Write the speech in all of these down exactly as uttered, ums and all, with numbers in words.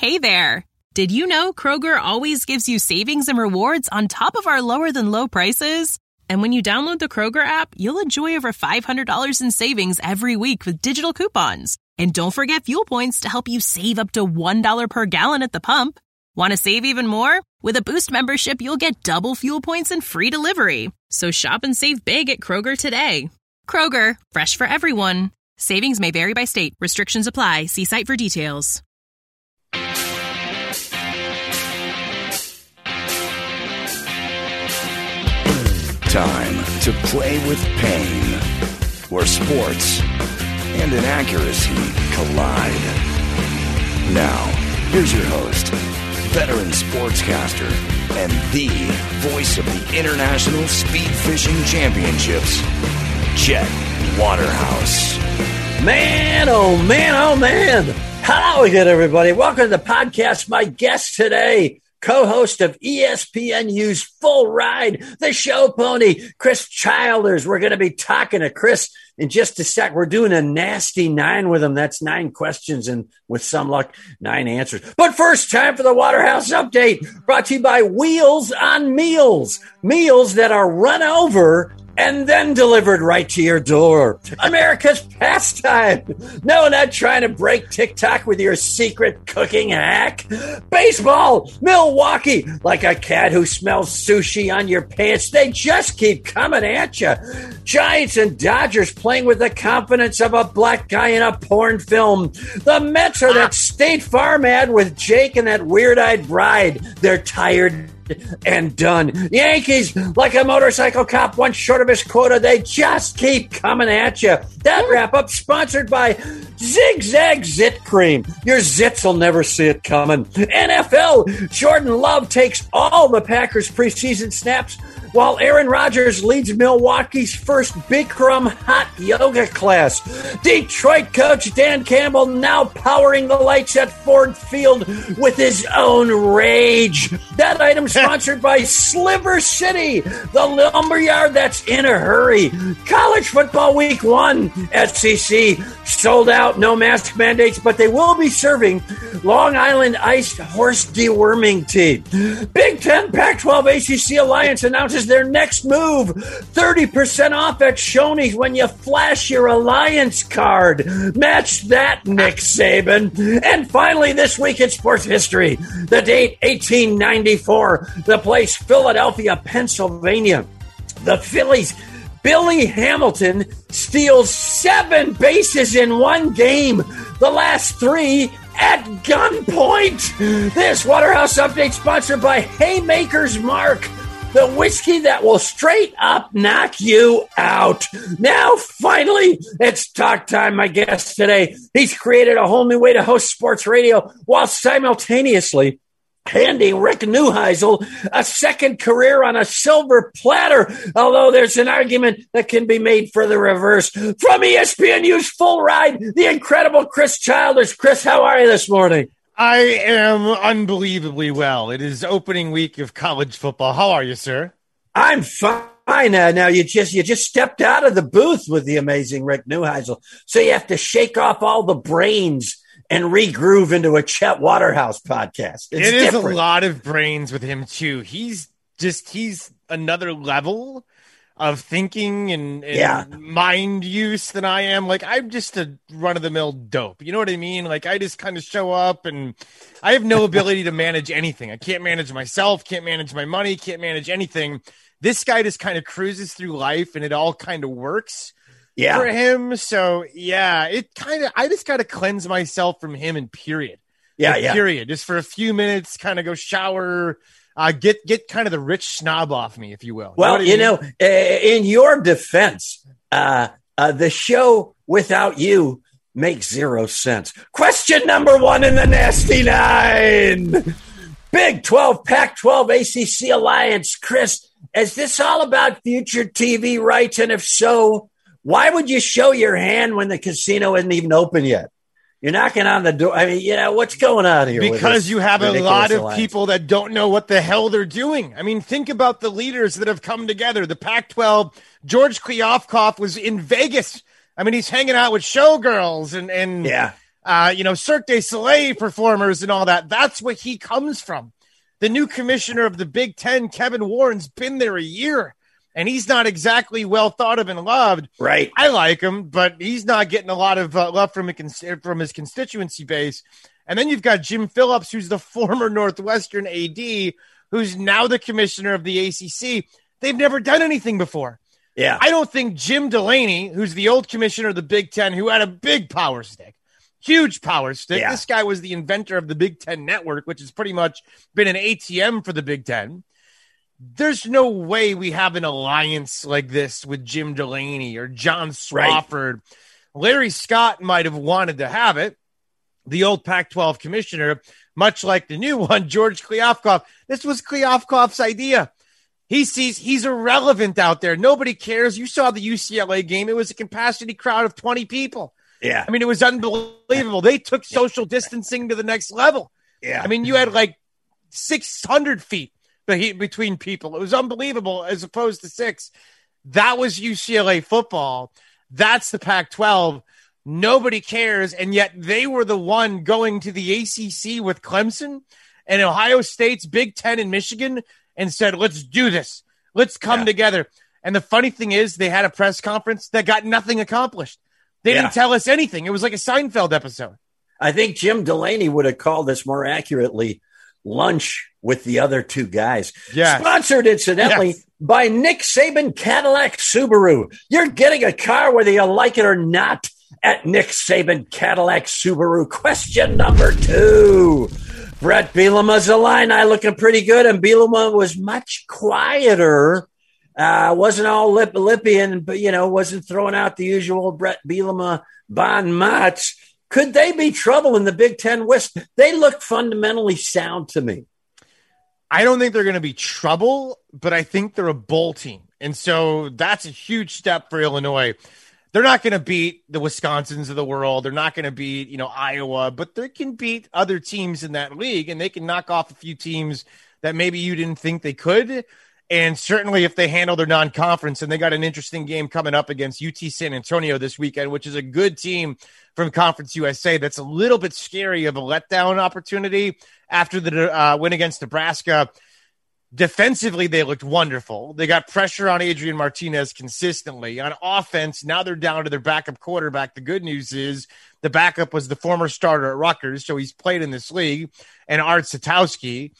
Hey there! Did you know Kroger always gives you savings and rewards on top of our lower-than-low prices? And when you download the Kroger app, you'll enjoy over five hundred dollars in savings every week with digital coupons. And don't forget fuel points to help you save up to one dollar per gallon at the pump. Want to save even more? With a Boost membership, you'll get double fuel points and free delivery. So shop and save big at Kroger today. Kroger, fresh for everyone. Savings may vary by state. Restrictions apply. See site for details. Time to play with pain, where sports and inaccuracy collide. Now, here's your host, veteran sportscaster, and the voice of the International Speed Fishing Championships, Chet Waterhouse. Man, oh man, oh man. Hello again, everybody. Welcome to the podcast. My guest today, co-host of E S P N U's Full Ride, the show pony, Chris Childers. We're going to be talking to Chris in just a sec. We're doing a nasty nine with him. That's nine questions and with some luck, nine answers. But first, time for the Waterhouse Update, brought to you by Wheels on Meals. Meals that are run over and then delivered right to your door. America's pastime. No, not trying to break TikTok with your secret cooking hack. Baseball. Milwaukee. Like a cat who smells sushi on your pants. They just keep coming at you. Giants and Dodgers playing with the confidence of a black guy in a porn film. The Mets are that State Farm ad with Jake and that weird-eyed bride. They're tired and done. Yankees, like a motorcycle cop once short of his quota, they just keep coming at you. That wrap-up sponsored by Zigzag Zit Cream. Your zits will never see it coming. N F L, Jordan Love takes all the Packers' preseason snaps while Aaron Rodgers leads Milwaukee's first Bikram hot yoga class. Detroit coach Dan Campbell now powering the lights at Ford Field with his own rage. That item sponsored by Sliver City, the lumberyard that's in a hurry. College football week one, S E C sold out, no mask mandates, but they will be serving Long Island iced horse deworming tea. Big Ten Pac twelve A C C Alliance announces their next move. thirty percent off at Shoney's when you flash your Alliance card. Match that, Nick Saban. And finally, this week in sports history, the date eighteen ninety-four, the place Philadelphia, Pennsylvania. The Phillies, Billy Hamilton steals seven bases in one game. The last three at gunpoint. This Waterhouse Update sponsored by Haymaker's Mark, the whiskey that will straight up knock you out. Now, finally, it's talk time. My guest today, he's created a whole new way to host sports radio while simultaneously handing Rick Neuheisel a second career on a silver platter, although there's an argument that can be made for the reverse. From E S P N U's Full Ride, the incredible Chris Childers. Chris, how are you this morning? I am unbelievably well. It is opening week of college football. How are you, sir? I'm fine. Uh, now, you just you just stepped out of the booth with the amazing Rick Neuheisel, so you have to shake off all the brains and regroove into a Chet Waterhouse podcast. It's it is different. A lot of brains with him, too. He's just, he's another level of thinking and, and yeah. mind use than I am. Like, I'm just a run-of-the-mill dope. You know what I mean? Like, I just kind of show up, and I have no ability to manage anything. I can't manage myself, can't manage my money, can't manage anything. This guy just kind of cruises through life, and it all kind of works. Yeah. For him. So, yeah, it kind of, I just got to cleanse myself from him and period. Yeah, like, yeah. Period. Just for a few minutes, kind of go shower, uh, get get kind of the rich snob off me, if you will. Well, you know, you know in your defense, uh, uh, the show without you makes zero sense. Question number one in the Nasty Nine. Big twelve, Pac twelve, A C C Alliance. Chris, is this all about future T V rights? And if so, why would you show your hand when the casino isn't even open yet? You're knocking on the door. I mean, you know, what's going on here? Because you have a lot of alliance? people that don't know what the hell they're doing. I mean, think about the leaders that have come together. The Pac twelve, George Kliavkoff was in Vegas. I mean, he's hanging out with showgirls and, and yeah. uh, you know, Cirque du Soleil performers and all that. That's what he comes from. The new commissioner of the Big Ten, Kevin Warren's been there a year, and he's not exactly well thought of and loved. Right. I like him, but he's not getting a lot of uh, love from, a, from his constituency base. And then you've got Jim Phillips, who's the former Northwestern A D, who's now the commissioner of the A C C. They've never done anything before. Yeah. I don't think Jim Delaney, who's the old commissioner of the Big Ten, who had a big power stick, huge power stick. Yeah. This guy was the inventor of the Big Ten Network, which has pretty much been an A T M for the Big Ten. There's no way we have an alliance like this with Jim Delaney or John Swofford. Right. Larry Scott might have wanted to have it. The old Pac twelve commissioner, much like the new one, George Kliavkoff. This was Kliavkoff's idea. He sees he's irrelevant out there. Nobody cares. You saw the U C L A game. It was a capacity crowd of twenty people. Yeah. I mean, it was unbelievable. They took social distancing to the next level. Yeah. I mean, you had like six hundred feet between people. It was unbelievable as opposed to six. That was U C L A football. That's the Pac twelve. Nobody cares, and yet they were the one going to the A C C with Clemson and Ohio State's Big Ten in Michigan and said, let's do this. Let's come yeah. together. And the funny thing is they had a press conference that got nothing accomplished. They yeah. didn't tell us anything. It was like a Seinfeld episode. I think Jim Delaney would have called this more accurately lunch with the other two guys. Yes. Sponsored, incidentally, yes. by Nick Saban Cadillac Subaru. You're getting a car whether you like it or not at Nick Saban Cadillac Subaru. Question number two. Brett Bielema's Illini looking pretty good, and Bielema was much quieter. Uh, wasn't all lip lippy and, you know, wasn't throwing out the usual Brett Bielema bon mots. Could they be trouble in the Big Ten West? They look fundamentally sound to me. I don't think they're going to be trouble, but I think they're a bowl team. And so that's a huge step for Illinois. They're not going to beat the Wisconsins of the world. They're not going to beat, you know, Iowa, but they can beat other teams in that league, and they can knock off a few teams that maybe you didn't think they could. And certainly if they handle their non-conference, and they got an interesting game coming up against U T San Antonio this weekend, which is a good team from Conference U S A. That's a little bit scary of a letdown opportunity after the uh, win against Nebraska. Defensively, they looked wonderful. They got pressure on Adrian Martinez consistently. On offense, now they're down to their backup quarterback. The good news is the backup was the former starter at Rutgers, so he's played in this league, and Art Satowski.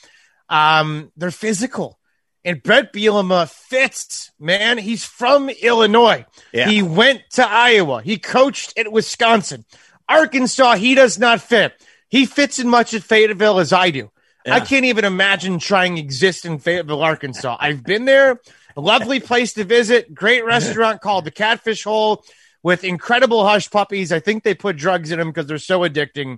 Um, they're physical. And Brett Bielema fits, man. He's from Illinois. Yeah. He went to Iowa. He coached at Wisconsin. Arkansas, he does not fit. He fits in much at Fayetteville as I do. Yeah. I can't even imagine trying to exist in Fayetteville, Arkansas. I've been there. A lovely place to visit. Great restaurant called the Catfish Hole with incredible hush puppies. I think they put drugs in them because they're so addicting.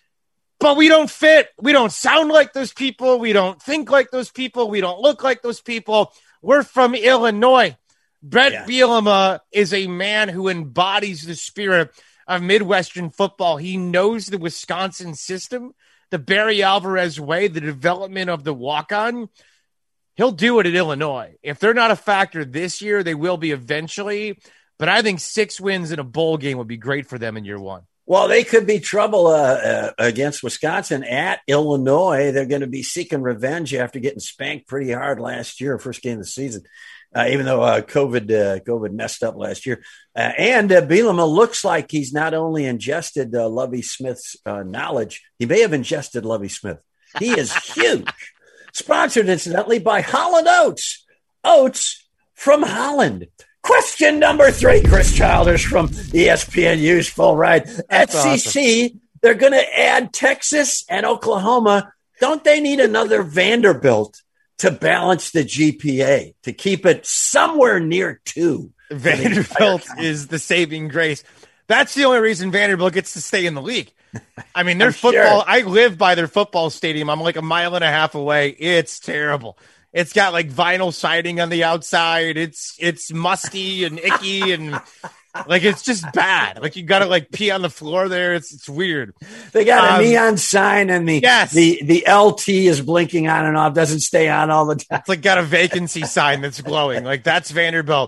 But we don't fit. We don't sound like those people. We don't think like those people. We don't look like those people. We're from Illinois. Brett yeah. Bielema is a man who embodies the spirit of Midwestern football. He knows the Wisconsin system, the Barry Alvarez way, the development of the walk-on. He'll do it at Illinois. If they're not a factor this year, they will be eventually. But I think six wins in a bowl game would be great for them in year one. Well, they could be trouble uh, uh, against Wisconsin at Illinois. They're going to be seeking revenge after getting spanked pretty hard last year, first game of the season, uh, even though uh, COVID uh, COVID messed up last year. Uh, and uh, Bielema looks like he's not only ingested uh, Lovie Smith's uh, knowledge, he may have ingested Lovie Smith. He is huge. Sponsored, incidentally, by Holland Oats. Oats from Holland. Question number three, Chris Childers from E S P N U's Full Ride. That's S E C, awesome. They're going to add Texas and Oklahoma. Don't they need another Vanderbilt to balance the G P A, to keep it somewhere near two? Vanderbilt is the saving grace. That's the only reason Vanderbilt gets to stay in the league. I mean, their football, sure. I live by their football stadium. I'm like a mile and a half away. It's terrible. It's got like vinyl siding on the outside. It's it's musty and icky and like it's just bad. Like you got to like pee on the floor there. It's it's weird. They got um, a neon sign and the yes. the the L T is blinking on and off. Doesn't stay on all the time. It's like got a vacancy sign that's glowing. Like that's Vanderbilt.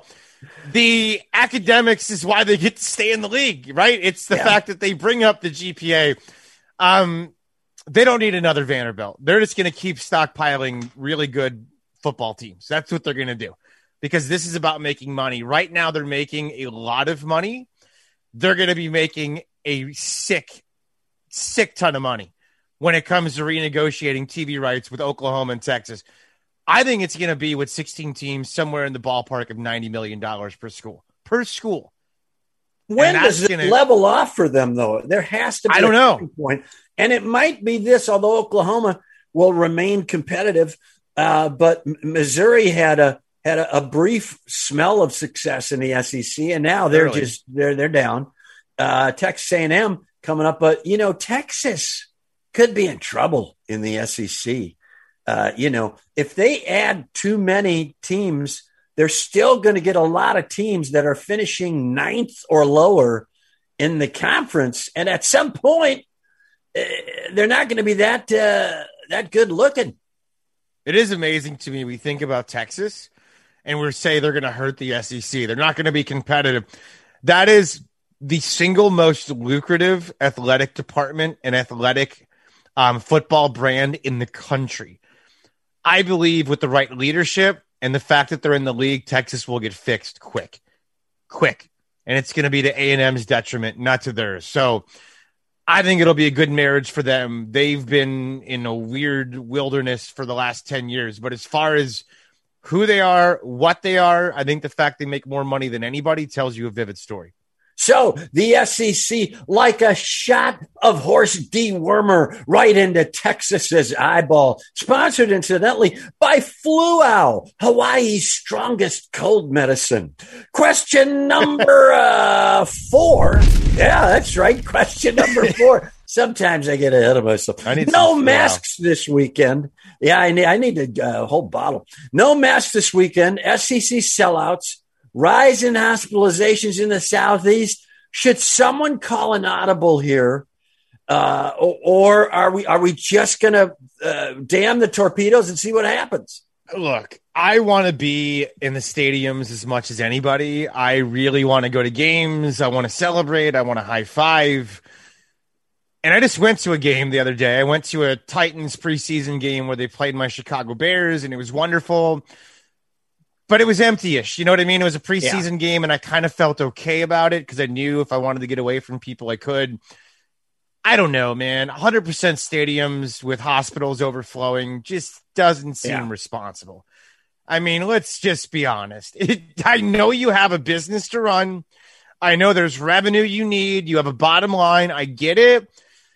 The academics is why they get to stay in the league, right? It's the yeah. fact that they bring up the G P A. Um, they don't need another Vanderbilt. They're just going to keep stockpiling really good football teams. That's what they're going to do, because this is about making money. Right now, they're making a lot of money. They're going to be making a sick, sick ton of money when it comes to renegotiating T V rights with Oklahoma and Texas. I think it's going to be with sixteen teams somewhere in the ballpark of ninety million dollars per school. Per school. When does it gonna... level off for them, though? There has to be I don't a know. point. And it might be this, although Oklahoma will remain competitive, uh, but Missouri had a had a, a brief smell of success in the S E C, and now they're really? just they're they're down. Uh, Texas A and M coming up, but you know Texas could be in trouble in the S E C. Uh, you know, if they add too many teams, they're still going to get a lot of teams that are finishing ninth or lower in the conference. And at some point, uh, they're not going to be that uh, that good looking. It is amazing to me. We think about Texas and we say they're going to hurt the S E C. They're not going to be competitive. That is the single most lucrative athletic department and athletic um, football brand in the country. I believe with the right leadership and the fact that they're in the league, Texas will get fixed quick, quick. And it's going to be to A and M's detriment, not to theirs. So I think it'll be a good marriage for them. They've been in a weird wilderness for the last ten years. But as far as who they are, what they are, I think the fact they make more money than anybody tells you a vivid story. So the S E C, like a shot of horse dewormer right into Texas's eyeball, sponsored incidentally by Fluow, Hawaii's strongest cold medicine. Question number uh, four. Yeah, that's right. Question number four. Sometimes I get ahead of myself. I need no masks this weekend. Yeah, I need, I need a uh, whole bottle. No masks this weekend. S E C sellouts. Rise in hospitalizations in the Southeast. Should someone call an audible here, uh, or, or are we are we just going to uh, damn the torpedoes and see what happens? Look, I want to be in the stadiums as much as anybody. I really want to go to games. I want to celebrate. I want to high five. And I just went to a game the other day. I went to a Titans preseason game where they played my Chicago Bears, and it was wonderful. But it was empty-ish. You know what I mean? It was a preseason yeah. game, and I kind of felt okay about it because I knew if I wanted to get away from people, I could. I don't know, man. one hundred percent stadiums with hospitals overflowing just doesn't seem yeah. responsible. I mean, let's just be honest. It, I know you have a business to run. I know there's revenue you need. You have a bottom line. I get it.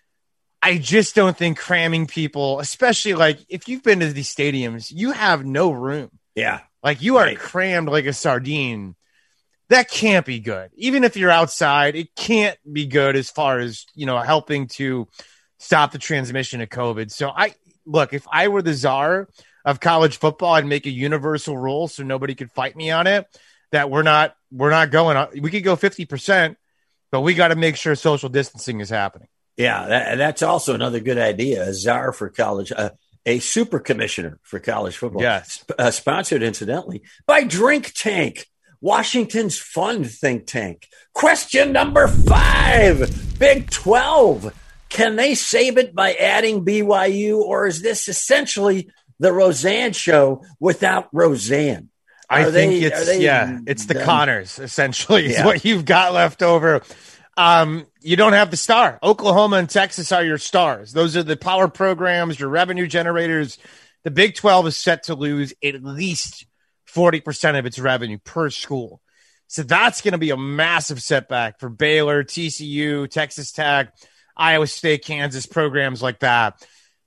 I just don't think cramming people, especially like if you've been to these stadiums, you have no room. Yeah. Like you are right. crammed like a sardine. That can't be good. Even if you're outside, it can't be good as far as, you know, helping to stop the transmission of COVID. So I look, if I were the czar of college football, I'd make a universal rule so nobody could fight me on it, that we're not, we're not going on. We could go fifty percent, but we got to make sure social distancing is happening. Yeah. That, that's also another good idea. A czar for college, uh, a super commissioner for college football. Yes. Uh, sponsored, incidentally, by Drink Tank, Washington's fun think tank. Question number five, Big twelve. Can they save it by adding B Y U, or is this essentially the Roseanne show without Roseanne? Are I think they, it's, yeah, it's the done? Connors, essentially, is yeah. what you've got left over. Um, you don't have the star. Oklahoma and Texas are your stars. Those are the power programs, your revenue generators. The Big twelve is set to lose at least forty percent of its revenue per school. So that's going to be a massive setback for Baylor, T C U, Texas Tech, Iowa State, Kansas, programs like that.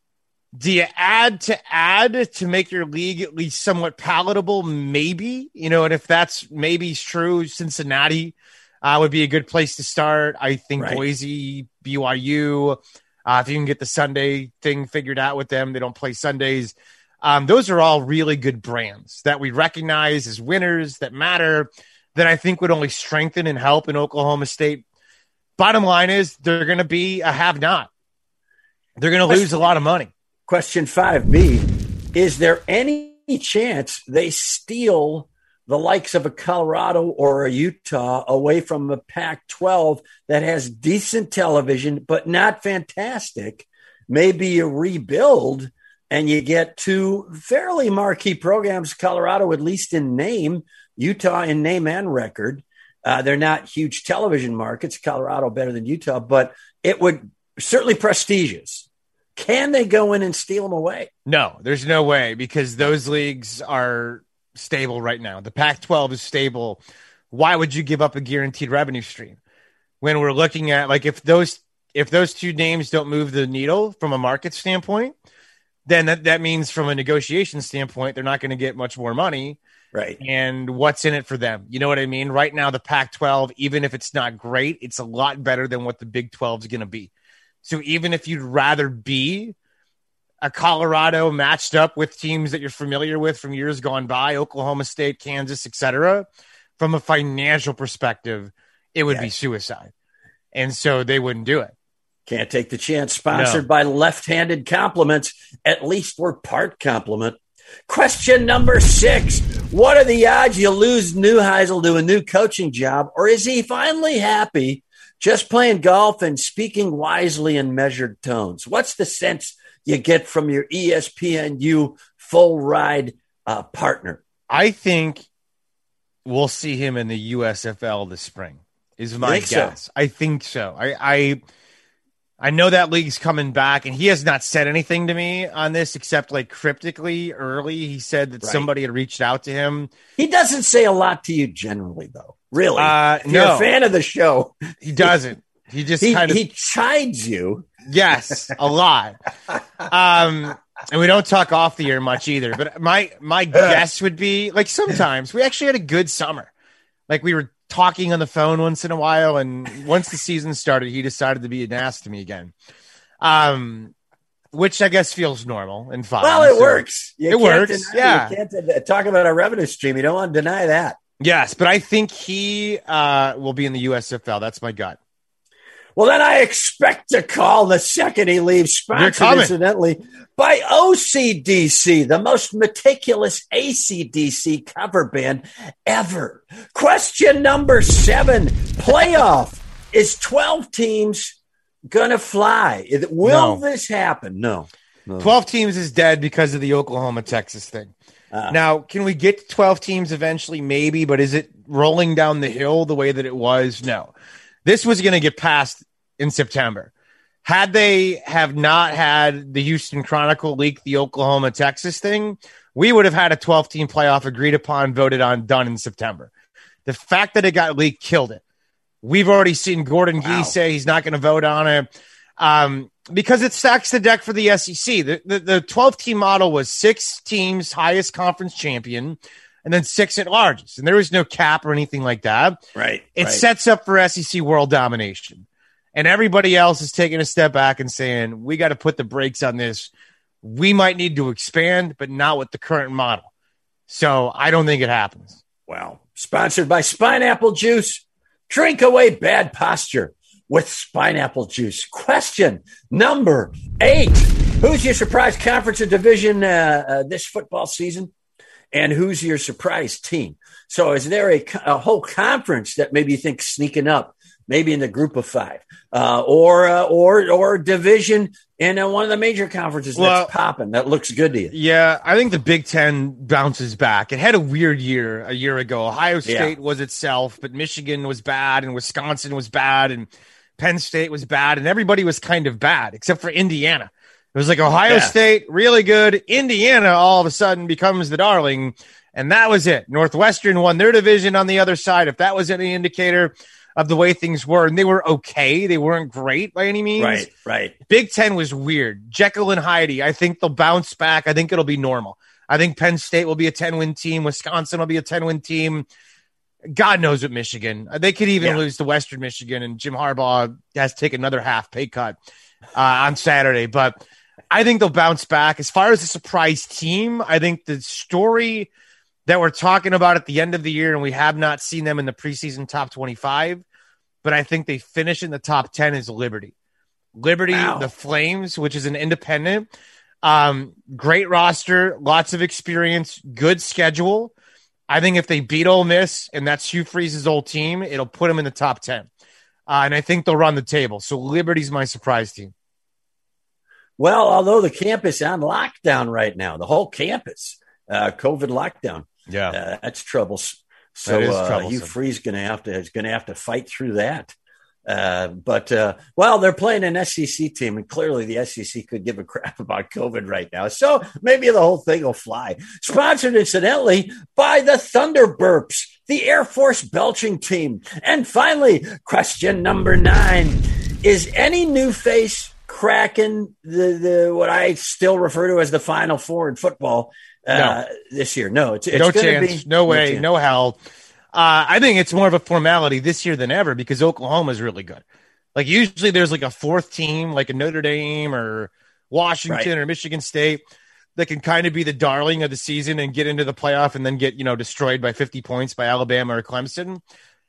Do you add to add to make your league at least somewhat palatable? Maybe, you know, and if that's maybe true, Cincinnati Uh, would be a good place to start. I think right. Boise, B Y U, uh, if you can get the Sunday thing figured out with them, they don't play Sundays. Um, those are all really good brands that we recognize as winners that matter, that I think would only strengthen and help in Oklahoma State. Bottom line is they're going to be a have-not. They're going to lose a lot of money. Question five B, is there any chance they steal the likes of a Colorado or a Utah away from a Pac twelve that has decent television, but not fantastic. Maybe you rebuild and you get two fairly marquee programs, Colorado, at least in name, Utah in name and record. Uh, they're not huge television markets, Colorado better than Utah, but it would certainly prestigious. Can they go in and steal them away? No, there's no way, because those leagues are stable right now. The Pac twelve is stable. Why would you give up a guaranteed revenue stream when we're looking at, like, if those if those two names don't move the needle from a market standpoint, then that, that means from a negotiation standpoint, they're not going to get much more money. Right. And what's in it for them? You know what I mean? Right now, the Pac twelve, even if it's not great, it's a lot better than what the Big twelve is going to be. So even if you'd rather be a Colorado matched up with teams that you're familiar with from years gone by, Oklahoma State, Kansas, et cetera, from a financial perspective, it would yeah. be suicide. And so they wouldn't do it. Can't take the chance. Sponsored No. by Left-Handed Compliments. At least we're part compliment. Question number six. What are the odds you lose Neuheisel to a new coaching job, or is he finally happy just playing golf and speaking wisely in measured tones? What's the sense you get from your E S P N U full ride uh, partner? I think we'll see him in the U S F L this spring, is my think guess. so? I think so. I, I I know that league's coming back, and he has not said anything to me on this except like cryptically early. He said that Right. somebody had reached out to him. He doesn't say a lot to you generally, though. Really? Uh, if you're no. a fan of the show, He doesn't. He just he, kind of he chides you. yes, a lot. Um, and we don't talk off the air much either. But my my guess would be, like, sometimes we actually had a good summer. Like, we were talking on the phone once in a while, and once the season started, he decided to be an ass to me again. Um, which I guess feels normal and fine. Well, it So- works. You it can't works, deny- yeah. You can't uh, talk about a revenue stream. You don't want to deny that. Yes, but I think he uh, will be in the U S F L. That's my gut. Well, then I expect a call the second he leaves. Sponsored, coming. incidentally, by O C D C, the most meticulous A C D C cover band ever. Question number seven. Playoff. Is twelve teams going to fly? Will No. this happen? No. no. twelve teams is dead because of the Oklahoma-Texas thing. Uh, Now, can we get to twelve teams eventually? Maybe, but is it rolling down the hill the way that it was? No. This was going to get passed in September. Had they have not had the Houston Chronicle leak the Oklahoma-Texas thing, we would have had a twelve-team playoff agreed upon, voted on, done in September. The fact that it got leaked killed it. We've already seen Gordon Wow. Gee say he's not going to vote on it. Um, because it stacks the deck for the S E C. The, the, the twelve-team model was six teams, highest conference champion, and then six at largest. And there was no cap or anything like that. right. It right. sets up for S E C world domination. And everybody else is taking a step back and saying, we got to put the brakes on this. We might need to expand, but not with the current model. So I don't think it happens. Wow. Sponsored by Spineapple Juice. Drink away bad posture with Spineapple Juice. Question number eight. Who's your surprise conference or division uh, uh, this football season? And who's your surprise team? So is there a, a whole conference that maybe you think sneaking up, maybe in the group of five, uh, or uh, or or division in uh, one of the major conferences Well, that's popping, that looks good to you? Yeah, I think the Big Ten bounces back. It had a weird year a year ago. Ohio State Yeah. was itself, but Michigan was bad, and Wisconsin was bad, and Penn State was bad, and everybody was kind of bad except for Indiana. It was like Ohio Yeah. State, really good. Indiana all of a sudden becomes the darling, and that was it. Northwestern won their division on the other side. If that was any indicator of the way things were, and they were okay. They weren't great by any means. Right, right. Big Ten was weird. Jekyll and Hyde. I think they'll bounce back. I think it'll be normal. I think Penn State will be a ten-win team. Wisconsin will be a ten-win team. God knows what Michigan. They could even Yeah. lose to Western Michigan, and Jim Harbaugh has to take another half pay cut uh, on Saturday. But I think they'll bounce back. As far as a surprise team, I think the story that we're talking about at the end of the year, and we have not seen them in the preseason top twenty-five, but I think they finish in the top ten, is Liberty. Liberty, Wow. the Flames, which is an independent, um, great roster, lots of experience, good schedule. I think if they beat Ole Miss, and that's Hugh Freeze's old team, it'll put them in the top ten. Uh, and I think they'll run the table. So Liberty's my surprise team. Well, although the campus on lockdown right now, the whole campus, uh, COVID lockdown. Yeah, uh, that's troublesome. So that is uh, troublesome. Hugh Freeze going to have to is going to have to fight through that. Uh, but uh, well, they're playing an S E C team, and clearly the S E C could give a crap about COVID right now. So maybe the whole thing will fly. Sponsored, incidentally, by the Thunderburps, the Air Force belching team. And finally, question number nine: is any new face cracking the the what I still refer to as the Final Four in football uh, no. this year? No, it's, it's no going to chance, be no way, no, no hell. Uh, I think it's more of a formality this year than ever because Oklahoma is really good. Like usually there's like a fourth team, like a Notre Dame or Washington right. or Michigan State that can kind of be the darling of the season and get into the playoff and then get, you know, destroyed by fifty points by Alabama or Clemson.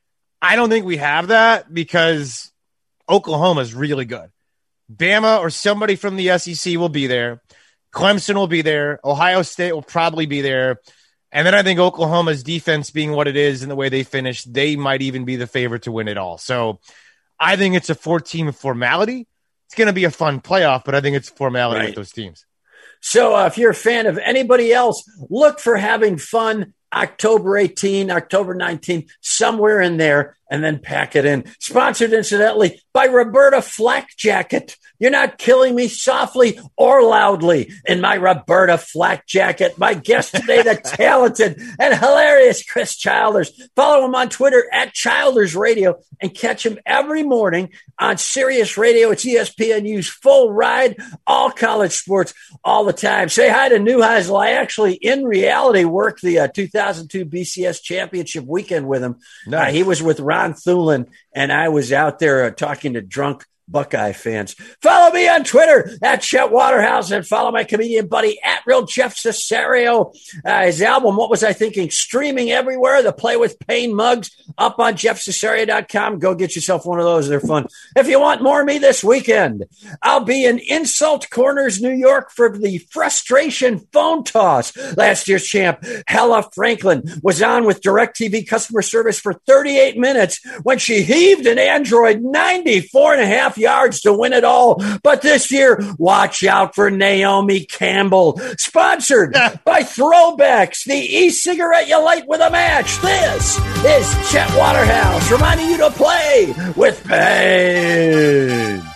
I don't think we have that because Oklahoma is really good. Bama or somebody from the S E C will be there. Clemson will be there. Ohio State will probably be there. And then I think Oklahoma's defense being what it is and the way they finished, they might even be the favorite to win it all. So I think it's a four-team formality. It's going to be a fun playoff, but I think it's a formality right. with those teams. So uh, if you're a fan of anybody else, look for having fun October eighteenth, October nineteenth, somewhere in there, and then pack it in. Sponsored, incidentally, by Roberta Flak Jacket. You're not killing me softly or loudly in my Roberta Flak Jacket. My guest today, the talented and hilarious Chris Childers. Follow him on Twitter at Childers Radio and catch him every morning on Sirius Radio. It's E S P N U's Full Ride, all college sports, all the time. Say hi to Neuheisel. I actually, in reality, worked the uh, two thousand two B C S Championship weekend with him. Nice. Uh, he was with Ron Thulin, and I was out there uh, talking to drunk Buckeye fans. Follow me on Twitter at Chet Waterhouse and follow my comedian buddy at Real Jeff Cesario. Uh, his album, What Was I Thinking? Streaming everywhere. The Play with Pain mugs up on jeff cesario dot com. Go get yourself one of those. They're fun. If you want more of me this weekend, I'll be in Insult Corners, New York for the Frustration Phone Toss. Last year's champ, Hella Franklin, was on with DirecTV customer service for thirty-eight minutes when she heaved an Android ninety-four and a half yards to win it all. But this year, watch out for Naomi Campbell. Sponsored by Throwbacks, the e-cigarette you light with a match. This is Chet Waterhouse reminding you to play with pain.